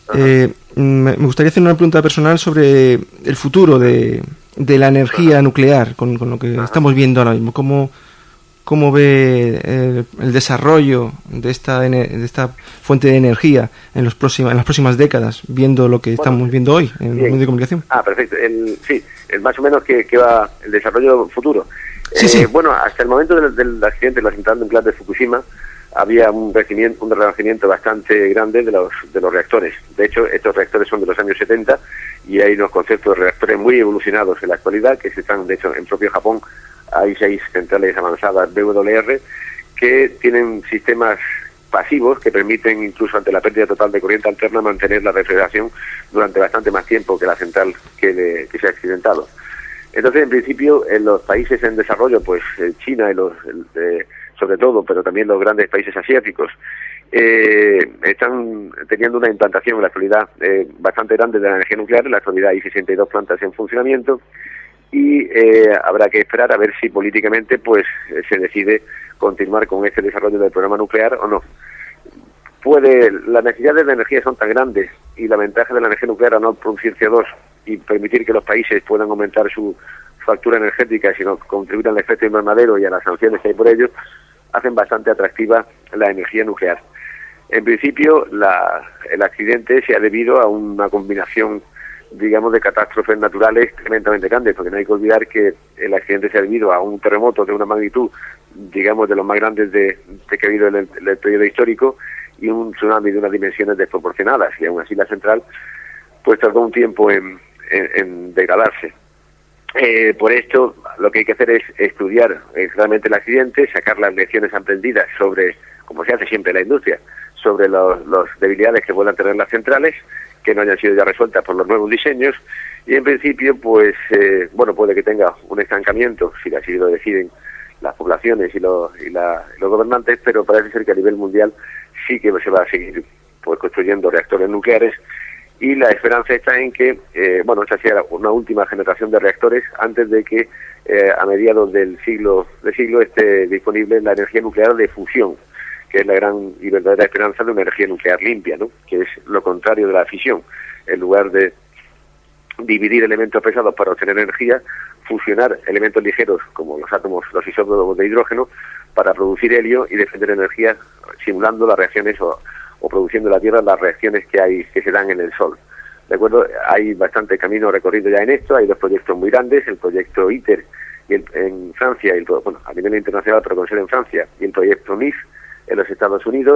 [SPEAKER 3] Me gustaría hacer una pregunta personal sobre el futuro de la energía nuclear, con lo que estamos viendo ahora mismo. ¿Cómo ve el desarrollo de esta fuente de energía en las próximas décadas, viendo lo que estamos viendo hoy en los medios de comunicación?
[SPEAKER 8] Perfecto. Más o menos que va el desarrollo futuro.
[SPEAKER 3] Sí.
[SPEAKER 8] Bueno, hasta el momento del accidente de la central nuclear de Fukushima había un renacimiento bastante grande de los reactores. De hecho, estos reactores son de los años 70 y hay unos conceptos de reactores muy evolucionados en la actualidad que se están, de hecho, en propio Japón. Hay 6 centrales avanzadas BWR que tienen sistemas pasivos que permiten, incluso ante la pérdida total de corriente alterna, mantener la refrigeración durante bastante más tiempo que la central que se ha accidentado. Entonces, en principio, en los países en desarrollo, pues China y sobre todo, pero también los grandes países asiáticos, están teniendo una implantación en la actualidad bastante grande de la energía nuclear. En la actualidad hay 62 plantas en funcionamiento. Y habrá que esperar a ver si políticamente pues se decide continuar con este desarrollo del programa nuclear o no. Las necesidades de energía son tan grandes y la ventaja de la energía nuclear a no producir CO2 y permitir que los países puedan aumentar su factura energética, sino contribuir al efecto invernadero y a las sanciones que hay por ello, hacen bastante atractiva la energía nuclear. En principio, el accidente se ha debido a una combinación, digamos, de catástrofes naturales tremendamente grandes, porque no hay que olvidar que el accidente se ha debido a un terremoto de una magnitud, digamos, de los más grandes que ha habido en el periodo histórico, y un tsunami de unas dimensiones desproporcionadas, y aún así la central pues tardó un tiempo en degradarse. Por esto, lo que hay que hacer es estudiar realmente el accidente, sacar las lecciones aprendidas sobre, como se hace siempre en la industria, sobre las debilidades que puedan tener las centrales, que no hayan sido ya resueltas por los nuevos diseños, y en principio, pues, puede que tenga un estancamiento, si así lo deciden las poblaciones y los gobernantes, pero parece ser que a nivel mundial sí que se va a seguir pues construyendo reactores nucleares, y la esperanza está en que, esta sea una última generación de reactores antes de que a mediados del siglo esté disponible la energía nuclear de fusión, que es la gran y verdadera esperanza de una energía nuclear limpia, ¿no? Que es lo contrario de la fisión. En lugar de dividir elementos pesados para obtener energía, fusionar elementos ligeros como los átomos, los isótopos de hidrógeno, para producir helio y defender energía simulando las reacciones o produciendo en la Tierra las reacciones que se dan en el Sol. ¿De acuerdo? Hay bastante camino recorrido ya en esto. Hay 2 proyectos muy grandes, el proyecto ITER en Francia, a nivel internacional, pero con sede en Francia, y el proyecto NIF en los Estados Unidos,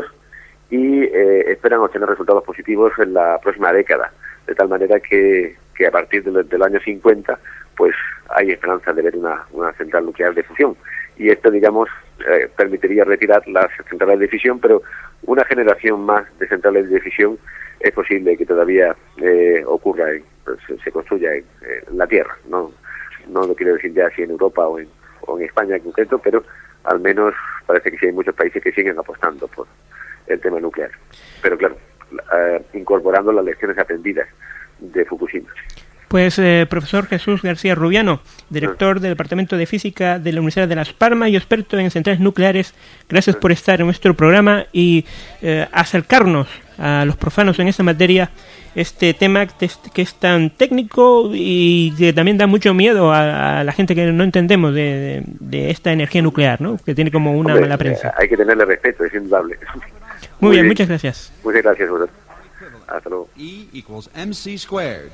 [SPEAKER 8] y esperan obtener resultados positivos en la próxima década, de tal manera que a partir del año 50 pues hay esperanza de ver una central nuclear de fusión, y esto, digamos, permitiría retirar las centrales de fisión, pero una generación más de centrales de fisión es posible que todavía ocurra, se construya en la Tierra. No lo quiero decir ya si en Europa o en España en concreto, pero al menos parece que sí hay muchos países que siguen apostando por el tema nuclear. Pero claro, incorporando las lecciones aprendidas de Fukushima.
[SPEAKER 2] Pues profesor Jesús García Rubiano, director del Departamento de Física de la Universidad de Las Palmas y experto en centrales nucleares, gracias por estar en nuestro programa y acercarnos a los profanos en esta materia, este tema que es tan técnico y que también da mucho miedo a la gente que no entendemos de esta energía nuclear, ¿no? Que tiene como una mala prensa.
[SPEAKER 8] Hay que tenerle respeto, es indudable.
[SPEAKER 2] Muy bien, muchas gracias.
[SPEAKER 8] Muchas gracias, Bruno. Hasta luego.
[SPEAKER 7] E equals mc squared.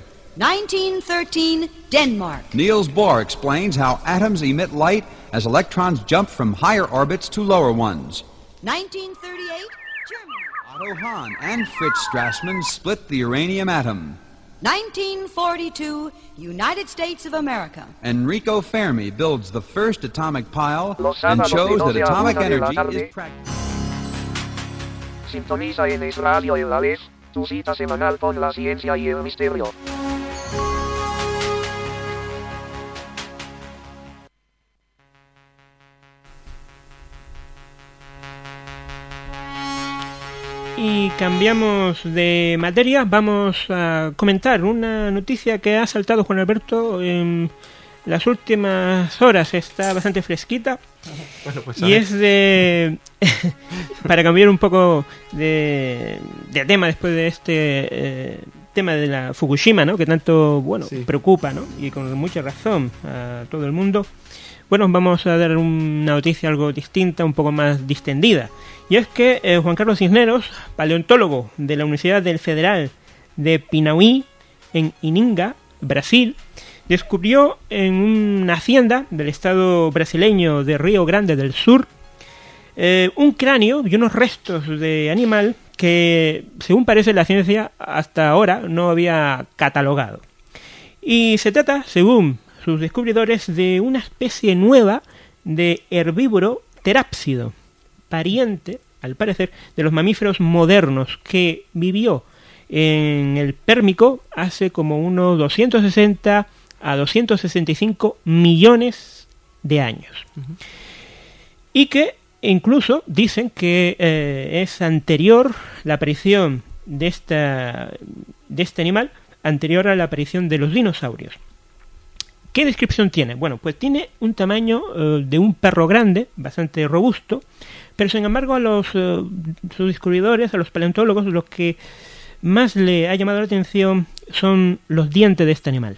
[SPEAKER 9] 1913, Denmark.
[SPEAKER 7] Niels Bohr explains how atoms emit light as electrons jump from higher orbits to lower ones.
[SPEAKER 9] 1938, Germany.
[SPEAKER 7] Otto Hahn and Fritz Strassmann split the uranium atom.
[SPEAKER 9] 1942, United States of America.
[SPEAKER 7] Enrico Fermi builds the first atomic pile and shows that atomic energy is practical.
[SPEAKER 1] Sintoniza en Es Radio en la Vez, tu cita semanal con la ciencia y el misterio.
[SPEAKER 2] Y cambiamos de materia, vamos a comentar una noticia que ha saltado Juan Alberto en las últimas horas, está bastante fresquita.
[SPEAKER 3] Bueno, pues
[SPEAKER 2] y es de para cambiar un poco de tema después de este tema de la Fukushima, ¿no? Que tanto, preocupa, ¿no? Y con mucha razón a todo el mundo. Bueno, vamos a dar una noticia algo distinta, un poco más distendida. Y es que Juan Carlos Cisneros, paleontólogo de la Universidad del Federal de Piauí, en Ininga, Brasil, descubrió en una hacienda del estado brasileño de Río Grande del Sur un cráneo y unos restos de animal que, según parece la ciencia, hasta ahora no había catalogado. Y se trata, según sus descubridores, de una especie nueva de herbívoro terápsido, pariente, al parecer, de los mamíferos modernos, que vivió en el Pérmico hace como unos 260 a 265 millones de años. Uh-huh. Y que incluso dicen que es anterior la aparición de este animal, anterior a la aparición de los dinosaurios. ¿Qué descripción tiene? Bueno, pues tiene un tamaño de un perro grande, bastante robusto, pero sin embargo a sus descubridores, a los paleontólogos, lo que más le ha llamado la atención son los dientes de este animal.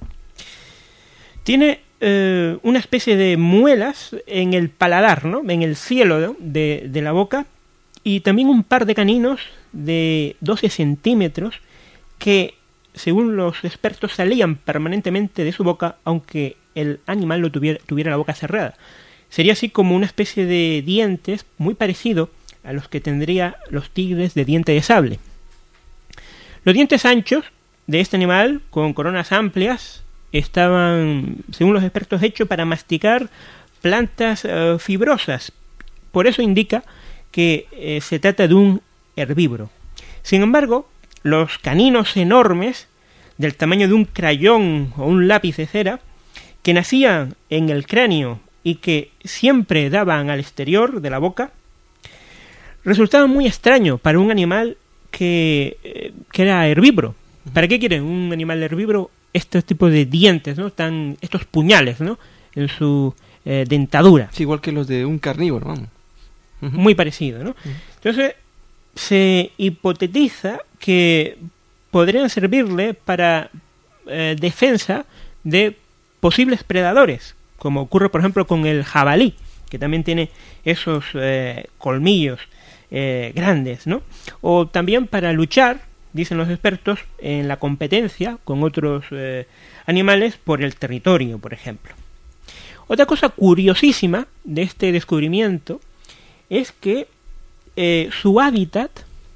[SPEAKER 2] Tiene una especie de muelas en el paladar, ¿no? En el cielo de la boca, y también un par de caninos de 12 centímetros que, según los expertos, salían permanentemente de su boca, aunque el animal tuviera la boca cerrada. Sería así como una especie de dientes muy parecido a los que tendría los tigres de diente de sable. Los dientes anchos de este animal, con coronas amplias, estaban, según los expertos, hechos para masticar plantas fibrosas. Por eso indica que se trata de un herbívoro. Sin embargo, los caninos enormes, del tamaño de un crayón o un lápiz de cera, que nacían en el cráneo y que siempre daban al exterior de la boca, resultaban muy extraño para un animal que era herbívoro. ¿Para qué quiere un animal herbívoro este tipo de dientes, ¿no? Estos puñales, ¿no? En su dentadura.
[SPEAKER 3] Sí, igual que los de un carnívoro, vamos. Uh-huh.
[SPEAKER 2] Muy parecido, ¿no? Uh-huh. Entonces, se hipotetiza que podrían servirle para defensa de posibles predadores, como ocurre, por ejemplo, con el jabalí, que también tiene esos colmillos grandes, ¿no? O también para luchar, dicen los expertos, en la competencia con otros animales por el territorio, por ejemplo. Otra cosa curiosísima de este descubrimiento es que su hábitat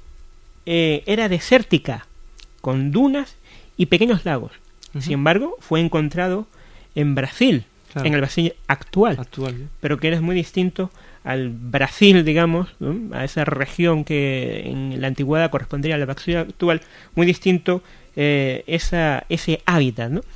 [SPEAKER 2] era desértica, con dunas y pequeños lagos. Uh-huh. Sin embargo, fue encontrado en Brasil, claro, en el Brasil actual, ¿sí? Pero que es muy distinto al Brasil, digamos, ¿no? A esa región que en la antigüedad correspondería al Brasil actual, muy distinto ese hábitat, ¿no?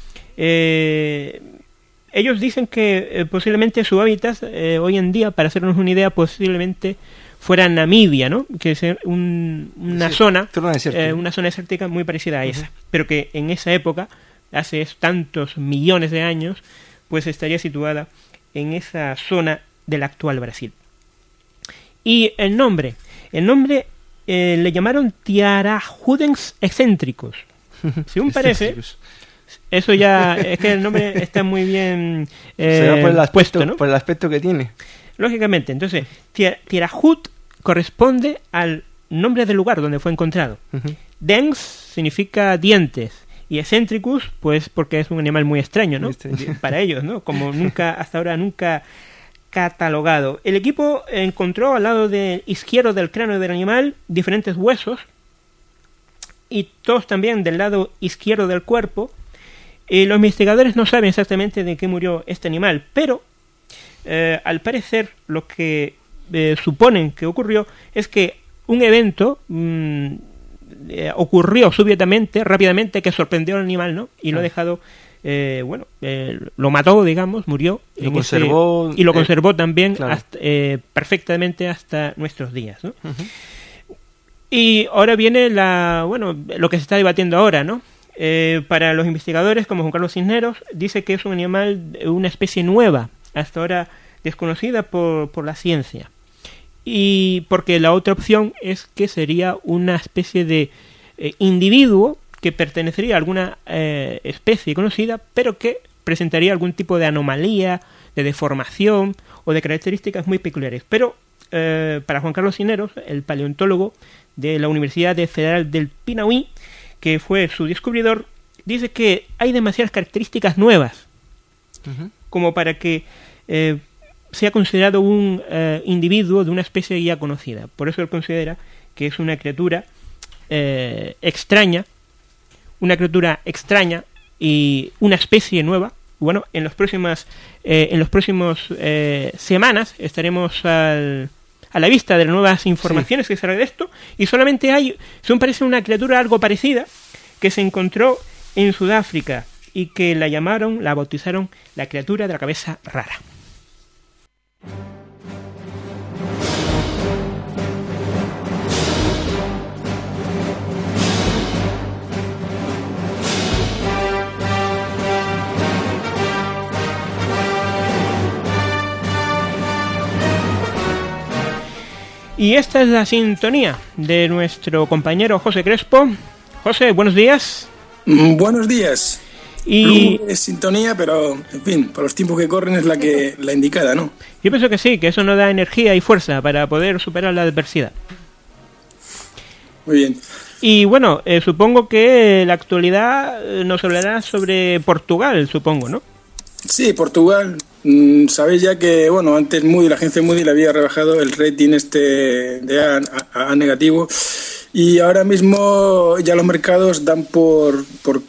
[SPEAKER 2] Ellos dicen que posiblemente su hábitat hoy en día, para hacernos una idea, posiblemente fuera Namibia, ¿no? Que es una zona desértica muy parecida a esa, pero que en esa época, hace tantos millones de años, pues estaría situada en esa zona del actual Brasil. Y el nombre le llamaron Tiarahudens excéntricos. Según parece, eso ya es que el nombre está muy bien puesto, ¿no?
[SPEAKER 3] Por el aspecto que tiene.
[SPEAKER 2] Lógicamente, entonces, Tiarahud corresponde al nombre del lugar donde fue encontrado. Uh-huh. Dens significa dientes. Y Eccentricus, pues porque es un animal muy extraño, ¿no? Para ellos, ¿no? Como hasta ahora nunca catalogado. El equipo encontró al lado izquierdo del cráneo del animal diferentes huesos, y todos también del lado izquierdo del cuerpo. Los investigadores no saben exactamente de qué murió este animal, pero al parecer lo que suponen que ocurrió es que un evento ocurrió súbitamente, rápidamente, que sorprendió al animal, ¿no? Y lo ha dejado, lo mató, digamos, murió.
[SPEAKER 3] Lo conservó
[SPEAKER 2] también,
[SPEAKER 3] claro,
[SPEAKER 2] hasta, perfectamente hasta nuestros días, ¿no? Uh-huh. Y ahora viene lo que se está debatiendo ahora, ¿no? Para los investigadores, como Juan Carlos Cisneros, dice que es un animal, una especie nueva, hasta ahora desconocida por la ciencia. y porque la otra opción es que sería una especie de individuo que pertenecería a alguna especie conocida, pero que presentaría algún tipo de anomalía, de deformación o de características muy peculiares. Pero para Juan Carlos Cisneros, el paleontólogo de la Universidad Federal del Pinaui, que fue su descubridor, dice que hay demasiadas características nuevas como para que sea considerado un individuo de una especie ya conocida. Por eso él considera que es una criatura extraña y una especie nueva. Bueno, en los próximos semanas estaremos a la vista de las nuevas informaciones que salen de esto, y solamente según parece, una criatura algo parecida que se encontró en Sudáfrica y que la bautizaron la criatura de la cabeza rara. Y esta es la sintonía de nuestro compañero José Crespo. José, buenos días.
[SPEAKER 10] Buenos días. Y es sintonía, pero en fin, por los tiempos que corren es la indicada, ¿no?
[SPEAKER 2] Yo pienso que sí, que eso nos da energía y fuerza para poder superar la adversidad.
[SPEAKER 10] Muy bien.
[SPEAKER 2] Y bueno, supongo que la actualidad nos hablará sobre Portugal, supongo, ¿no?
[SPEAKER 10] Sí, Portugal. Sabéis ya que, bueno, antes la agencia Moody le había rebajado el rating de A negativo, y ahora mismo ya los mercados dan por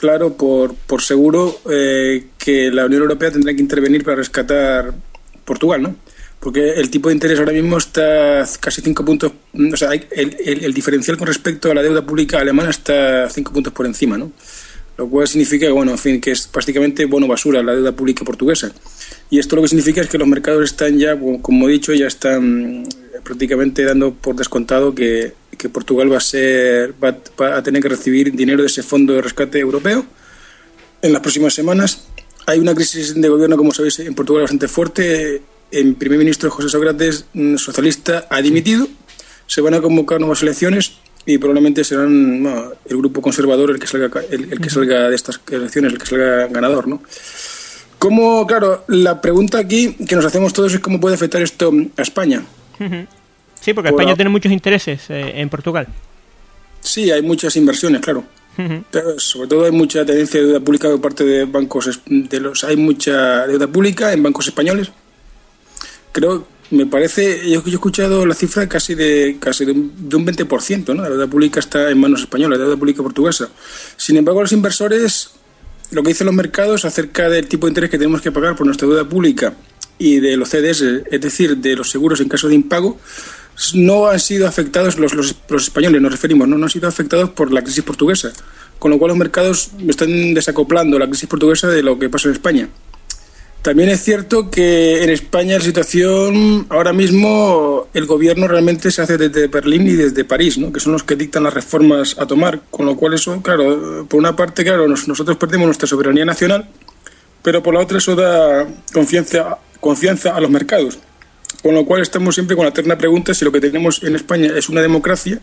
[SPEAKER 10] seguro que la Unión Europea tendrá que intervenir para rescatar Portugal, ¿no? Porque el tipo de interés ahora mismo está casi 5 puntos, o sea, el diferencial con respecto a la deuda pública alemana está 5 puntos por encima, ¿no? Lo cual significa que, bueno, en fin, que es prácticamente bono basura la deuda pública portuguesa. Y esto lo que significa es que los mercados están ya, como he dicho, ya están prácticamente dando por descontado que Portugal va a tener que recibir dinero de ese fondo de rescate europeo en las próximas semanas. Hay una crisis de gobierno, como sabéis, en Portugal bastante fuerte. El primer ministro José Sócrates, socialista, ha dimitido. Se van a convocar nuevas elecciones y probablemente serán el grupo conservador el que salga de estas elecciones, el que salga ganador, ¿no? Claro, la pregunta aquí que nos hacemos todos es cómo puede afectar esto a España.
[SPEAKER 2] Sí, porque España tiene muchos intereses en Portugal.
[SPEAKER 10] Sí, hay muchas inversiones, claro. Pero sobre todo hay mucha tendencia de deuda pública por parte de bancos, hay mucha deuda pública en bancos españoles. Creo, me parece, yo he escuchado la cifra casi de un 20%, ¿no? La deuda pública está en manos españolas, la deuda pública portuguesa. Sin embargo, los inversores, lo que dicen los mercados acerca del tipo de interés que tenemos que pagar por nuestra deuda pública y de los CDS, es decir, de los seguros en caso de impago, no han sido afectados, los españoles nos referimos, no han sido afectados por la crisis portuguesa, con lo cual los mercados están desacoplando la crisis portuguesa de lo que pasa en España. También es cierto que en España la situación, ahora mismo el gobierno realmente se hace desde Berlín y desde París, ¿no? Que son los que dictan las reformas a tomar, con lo cual eso, claro, por una parte, claro, nosotros perdemos nuestra soberanía nacional, pero por la otra eso da confianza a los mercados, con lo cual estamos siempre con la eterna pregunta si lo que tenemos en España es una democracia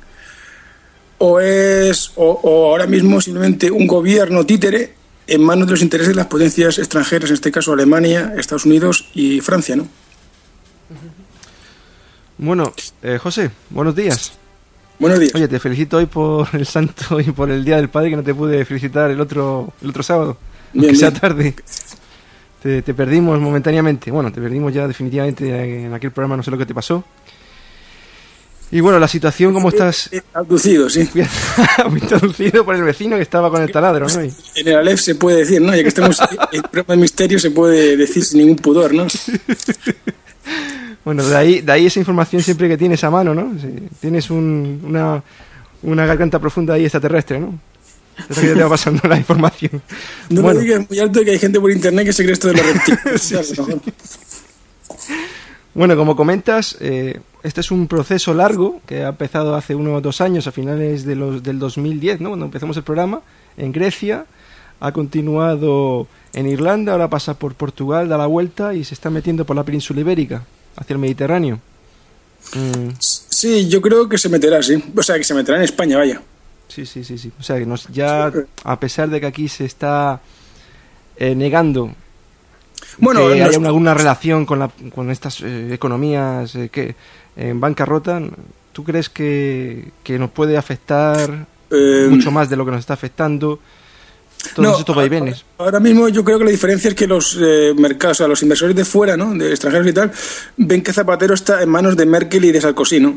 [SPEAKER 10] o ahora mismo simplemente un gobierno títere en manos de los intereses de las potencias extranjeras, en este caso Alemania, Estados Unidos y Francia, ¿no?
[SPEAKER 3] Bueno, José, buenos días.
[SPEAKER 10] Buenos días.
[SPEAKER 3] Oye, te felicito hoy por el Santo y por el Día del Padre, que no te pude felicitar el otro sábado, aunque sea tarde. Te perdimos momentáneamente. Bueno, te perdimos ya definitivamente en aquel programa, no sé lo que te pasó. Y bueno, la situación, ¿cómo estás?
[SPEAKER 10] Abducido, sí.
[SPEAKER 3] Muy abducido por el vecino que estaba con el taladro, ¿no?
[SPEAKER 10] En el Aleph se puede decir, ¿no? Ya que estamos en el misterio, se puede decir sin ningún pudor, ¿no?
[SPEAKER 3] Bueno, de ahí esa información siempre que tienes a mano, ¿no? Tienes una garganta profunda ahí extraterrestre, ¿no? Es que te va pasando la información.
[SPEAKER 10] No me digas muy alto que hay gente por internet que se cree esto de los reptiles. Sí.
[SPEAKER 3] Bueno, como comentas, este es un proceso largo que ha empezado hace 1 o 2 años, a finales del 2010, ¿no? Cuando empezamos el programa, en Grecia, ha continuado en Irlanda, ahora pasa por Portugal, da la vuelta y se está metiendo por la península ibérica, hacia el Mediterráneo.
[SPEAKER 10] Sí, yo creo que se meterá, sí. O sea, que se meterá en España, vaya.
[SPEAKER 3] Sí. O sea, que ya, a pesar de que aquí se está negando que haya alguna relación con estas economías que en bancarrota, ¿tú crees que nos puede afectar mucho más de lo que nos está afectando todos estos vaivenes?
[SPEAKER 10] Ahora mismo yo creo que la diferencia es que los mercados, o sea, los inversores de fuera, ¿no?, de extranjeros y tal, ven que Zapatero está en manos de Merkel y de Sarkozy, ¿no?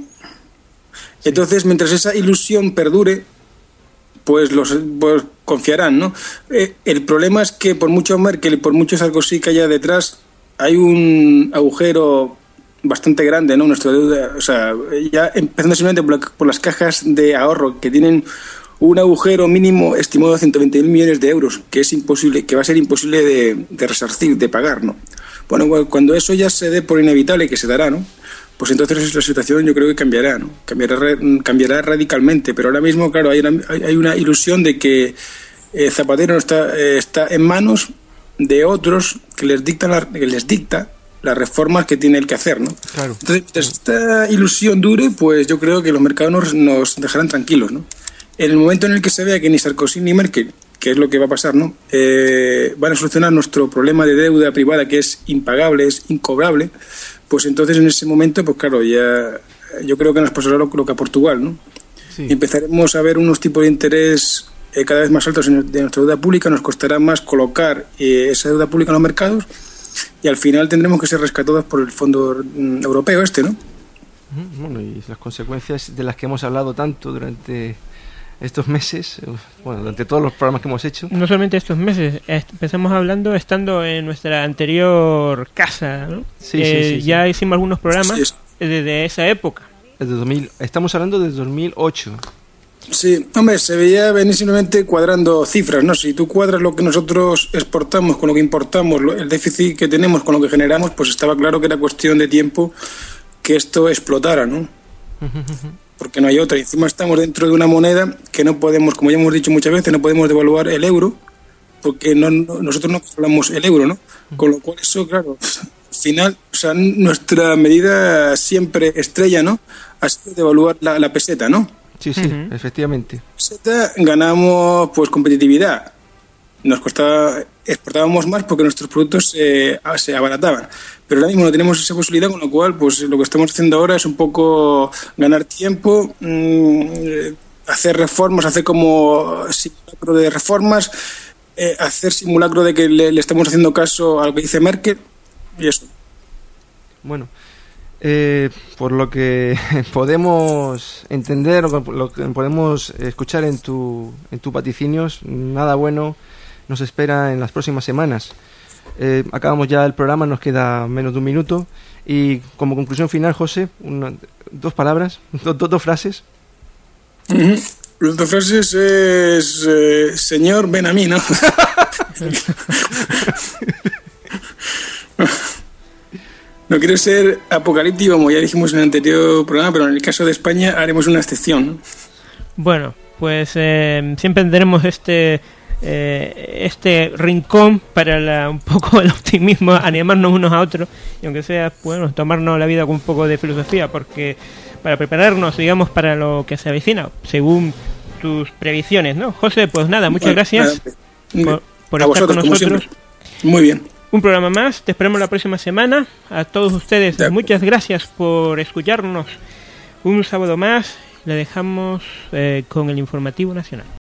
[SPEAKER 10] Sí. Entonces, mientras esa ilusión perdure, pues confiarán, ¿no? El problema es que por mucho Merkel y por mucho Sarkozy que haya detrás, hay un agujero bastante grande, ¿no? Nuestra deuda, o sea, ya empezando simplemente por las cajas de ahorro, que tienen un agujero mínimo estimado de 120.000 millones de euros, que es imposible, que va a ser imposible de resarcir, de pagar, ¿no? Bueno, cuando eso ya se dé por inevitable, que se dará, ¿no?, pues entonces la situación yo creo que cambiará, ¿no? Cambiará radicalmente, pero ahora mismo, claro, hay una ilusión de que Zapatero está en manos de otros que les dicta las reformas que tiene él que hacer, ¿no?
[SPEAKER 3] Claro.
[SPEAKER 10] Entonces, mientras esta ilusión dure, pues yo creo que los mercados nos dejarán tranquilos, ¿no? En el momento en el que se vea que ni Sarkozy ni Merkel, que es lo que va a pasar, ¿no?, van a solucionar nuestro problema de deuda privada, que es impagable, es incobrable, pues entonces en ese momento, pues claro, ya yo creo que nos pasará lo que a Portugal, ¿no? Sí. Y empezaremos a ver unos tipos de interés cada vez más altos de nuestra deuda pública, nos costará más colocar esa deuda pública en los mercados y al final tendremos que ser rescatados por el Fondo Europeo ¿no?
[SPEAKER 3] Bueno, y las consecuencias de las que hemos hablado tanto durante estos meses, bueno, durante todos los programas que hemos hecho.
[SPEAKER 2] No solamente estos meses, empezamos hablando estando en nuestra anterior casa, ¿no? Sí. Ya hicimos algunos programas desde esa época.
[SPEAKER 3] Estamos hablando de 2008.
[SPEAKER 10] Sí, hombre, se veía venir simplemente cuadrando cifras, ¿no? Si tú cuadras lo que nosotros exportamos con lo que importamos, el déficit que tenemos con lo que generamos, pues estaba claro que era cuestión de tiempo que esto explotara, ¿no? Porque no hay otra. Y encima estamos dentro de una moneda que no podemos, como ya hemos dicho muchas veces, no podemos devaluar el euro, porque nosotros no controlamos el euro, ¿no? Con lo cual eso, claro, al final, o sea, nuestra medida siempre estrella, ¿no?, ha sido devaluar la peseta, ¿no?
[SPEAKER 3] Sí, efectivamente.
[SPEAKER 10] Peseta ganamos, pues, competitividad. Nos costaba, exportábamos más porque nuestros productos se abarataban. Pero ahora mismo no tenemos esa posibilidad, con lo cual, pues lo que estamos haciendo ahora es un poco ganar tiempo, hacer reformas, hacer como simulacro de reformas, hacer simulacro de que le estamos haciendo caso a lo que dice Merkel y eso.
[SPEAKER 3] Bueno, por lo que podemos entender, o lo que podemos escuchar en tu vaticinios, nada bueno nos espera en las próximas semanas. Acabamos ya el programa, nos queda menos de un minuto y como conclusión final, José, dos palabras, dos frases.
[SPEAKER 10] Las dos frases es señor, ven a mí, ¿no? No quiero ser apocalíptico, como ya dijimos en el anterior programa, pero en el caso de España haremos una excepción, ¿no?
[SPEAKER 2] Bueno, pues siempre tendremos este rincón para un poco el optimismo, animarnos unos a otros, y aunque sea, bueno, tomarnos la vida con un poco de filosofía, porque para prepararnos, digamos, para lo que se avecina, según tus previsiones, ¿no? José, pues nada, muchas gracias por estar con nosotros.
[SPEAKER 10] Muy bien.
[SPEAKER 2] Un programa más, te esperamos la próxima semana. A todos ustedes, muchas gracias por escucharnos un sábado más. Le dejamos con el informativo nacional.